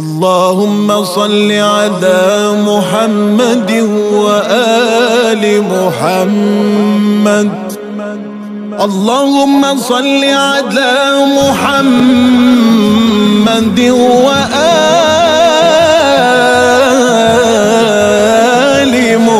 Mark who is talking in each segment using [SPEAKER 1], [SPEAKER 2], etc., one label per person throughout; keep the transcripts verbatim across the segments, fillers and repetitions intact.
[SPEAKER 1] اللهم صل على محمد وآل محمد. اللهم صل على محمد وآل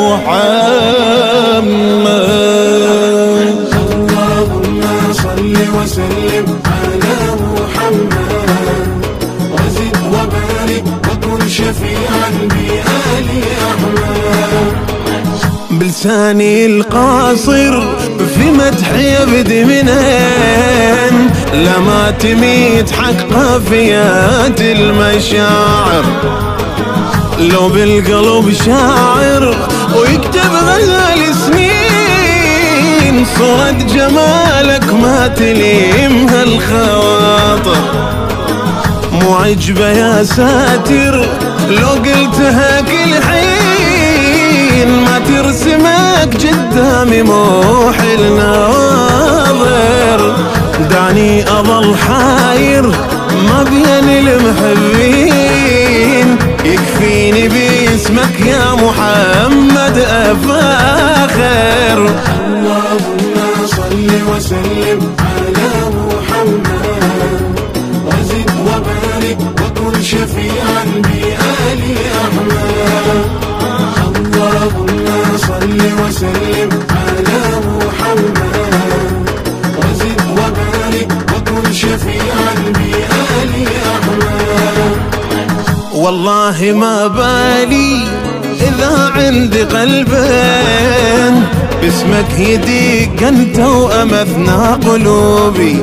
[SPEAKER 1] محمد.
[SPEAKER 2] اللهم صل وسلم على محمد وزد وبارك وكن شفيعا بآل أحمد.
[SPEAKER 1] بلساني القاصر في مدحي يبدي منين، لما تميت حق قافيات المشاعر. لو بالقلب شاعر ويكتب غزال سنين، صورة جمالك ما تليمها الخواطر. مو عجبة يا ساتر لو قلتها كل حين، ما ترسمك قدامي موح الناظر. دعني أظل حاير ما بين المحبين، يكفيني باسمك يا محمد أفاخر.
[SPEAKER 2] اللهم صل وسلم على محمد وزد وبارك وكن شفيعا بآل أحمد. اللهم صل وسلم على محمد وزد وبارك وكن شفيعا بآل أحمد.
[SPEAKER 1] والله ما بالي إذا عندي قلبين، باسمك يديك أنت وأمثنا قلوبي.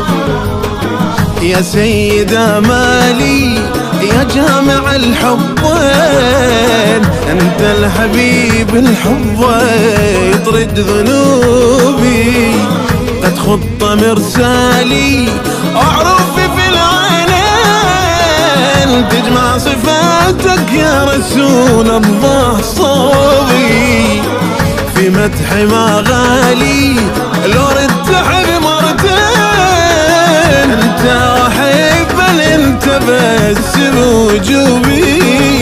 [SPEAKER 1] يا سيدة مالي يا جامع الحبين، أنت الحبيب الحب يطرد ذنوبي. قد خط مرسالي أعرفي في العينين، تجمع صفاتك يا رسول الله صوبي. في مدحي ما غالي لو ردت أحب مرتين، أنت أحب أنت بس بوجوبي.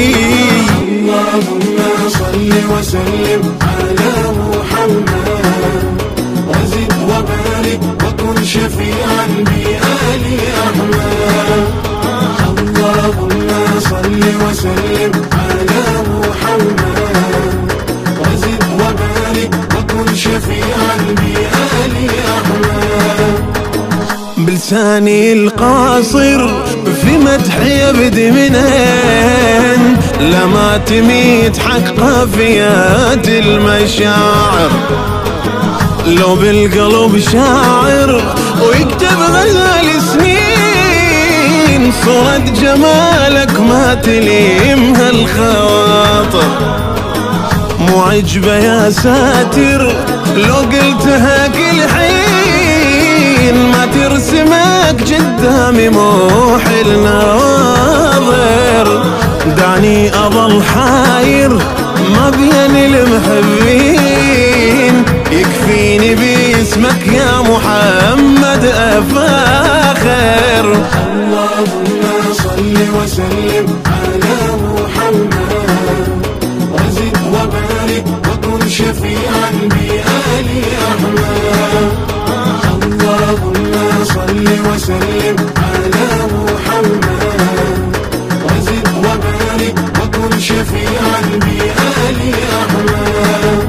[SPEAKER 2] اللهم صل وسلم على محمد وزد وبارك وكن شفيعا بآل أحمد. اللهم صل وسلم على محمد وزد وبارك وكن شفيعا بآل أحمد.
[SPEAKER 1] بلساني القاصر في مدحي يبدي منين، لما تميت حق قافيات المشاعر. لو بالقلب شاعر ويكتب غزال سنين، صورة جمالك ما تليمها الخواطر. مو عجبة يا ساتر لو قلتها كل حين، ما ترسمك قدامي موح الناظر. دعني أظل حاير ما بين المحبين، يكفيني باسمك يا محمد أفاخر.
[SPEAKER 2] اللهم صل وسلم على محمد وزد وبارك وكن شفيعا بآل أحمد. اللهم صل وسلم على محمد وزد وبارك وكن شفيعا بآل أحمد.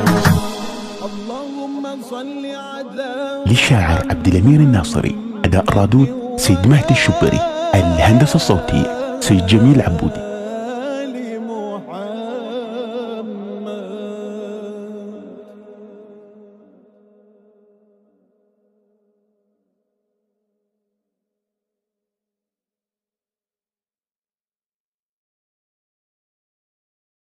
[SPEAKER 1] اللهم صل على
[SPEAKER 3] للشاعر عبد الأمير الناصري، أداء رادود سيد مهدي الشبري، الهندسة الصوتية سيد جميل عبودي.